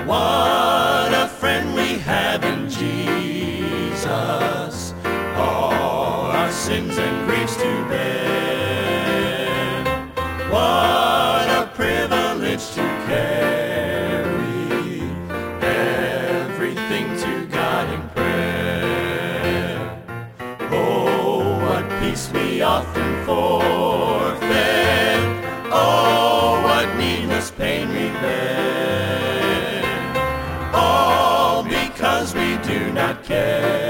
What a friend we have in Jesus, all our sins and griefs to bear. What a privilege to carry everything to God in prayer. Oh, what peace we often forfeit. Oh, what needless pain we bear. All because we do not care.